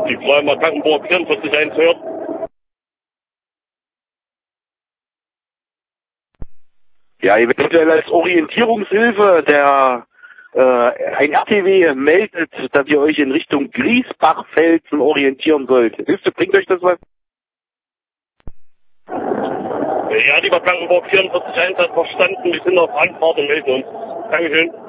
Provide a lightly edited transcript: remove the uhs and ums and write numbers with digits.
Die Träumer Blankenburg 44.1 hört. Ja, eventuell als Orientierungshilfe, ein RTW meldet, dass ihr euch in Richtung Griesbachfelsen orientieren sollt. Hilft, bringt euch das was? Ja, lieber Blankenburg 44.1 hat verstanden. Wir sind auf Anfahrt und melden uns. Dankeschön.